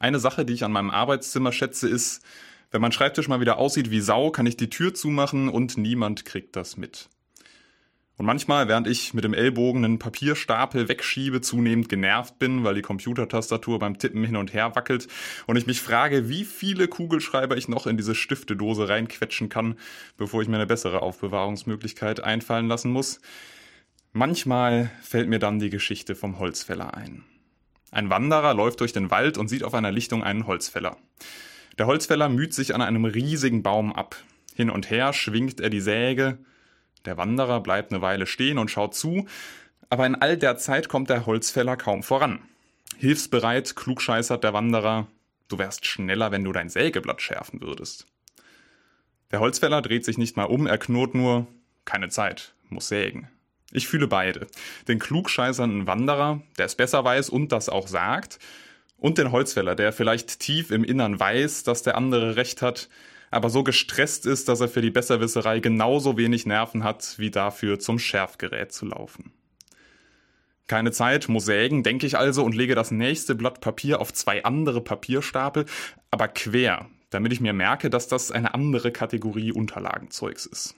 Eine Sache, die ich an meinem Arbeitszimmer schätze, ist, wenn mein Schreibtisch mal wieder aussieht wie Sau, kann ich die Tür zumachen und niemand kriegt das mit. Und manchmal, während ich mit dem Ellbogen einen Papierstapel wegschiebe, zunehmend genervt bin, weil die Computertastatur beim Tippen hin und her wackelt und ich mich frage, wie viele Kugelschreiber ich noch in diese Stiftedose reinquetschen kann, bevor ich mir eine bessere Aufbewahrungsmöglichkeit einfallen lassen muss. Manchmal fällt mir dann die Geschichte vom Holzfäller ein. Ein Wanderer läuft durch den Wald und sieht auf einer Lichtung einen Holzfäller. Der Holzfäller müht sich an einem riesigen Baum ab. Hin und her schwingt er die Säge. Der Wanderer bleibt eine Weile stehen und schaut zu, aber in all der Zeit kommt der Holzfäller kaum voran. Hilfsbereit klugscheißert der Wanderer, du wärst schneller, wenn du dein Sägeblatt schärfen würdest. Der Holzfäller dreht sich nicht mal um, er knurrt nur, keine Zeit, muss sägen. Ich fühle beide. Den klugscheißernden Wanderer, der es besser weiß und das auch sagt, und den Holzfäller, der vielleicht tief im Innern weiß, dass der andere recht hat, aber so gestresst ist, dass er für die Besserwisserei genauso wenig Nerven hat, wie dafür zum Schärfgerät zu laufen. Keine Zeit, muss sägen, denke ich also und lege das nächste Blatt Papier auf 2 andere Papierstapel, aber quer, damit ich mir merke, dass das eine andere Kategorie Unterlagenzeugs ist.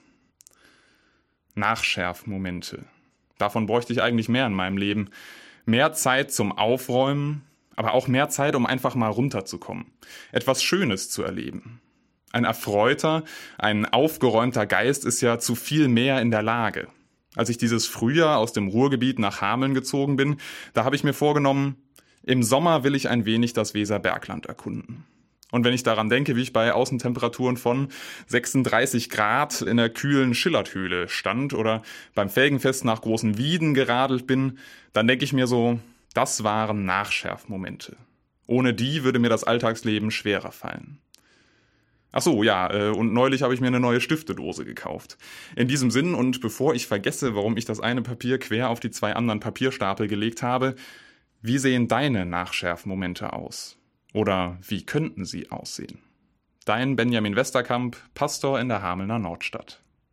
Nachschärfmomente. Davon bräuchte ich eigentlich mehr in meinem Leben. Mehr Zeit zum Aufräumen, aber auch mehr Zeit, um einfach mal runterzukommen. Etwas Schönes zu erleben. Ein erfreuter, ein aufgeräumter Geist ist ja zu viel mehr in der Lage. Als ich dieses Frühjahr aus dem Ruhrgebiet nach Hameln gezogen bin, da habe ich mir vorgenommen, im Sommer will ich ein wenig das Weserbergland erkunden. Und wenn ich daran denke, wie ich bei Außentemperaturen von 36 Grad in der kühlen Schillerthöhle stand oder beim Felgenfest nach Großen Wieden geradelt bin, dann denke ich mir so, das waren Nachschärfmomente. Ohne die würde mir das Alltagsleben schwerer fallen. Ach so, ja, und neulich habe ich mir eine neue Stiftedose gekauft. In diesem Sinn und bevor ich vergesse, warum ich das eine Papier quer auf die 2 anderen Papierstapel gelegt habe, wie sehen deine Nachschärfmomente aus? Oder wie könnten sie aussehen? Dein Benjamin Westerkamp, Pastor in der Hamelner Nordstadt.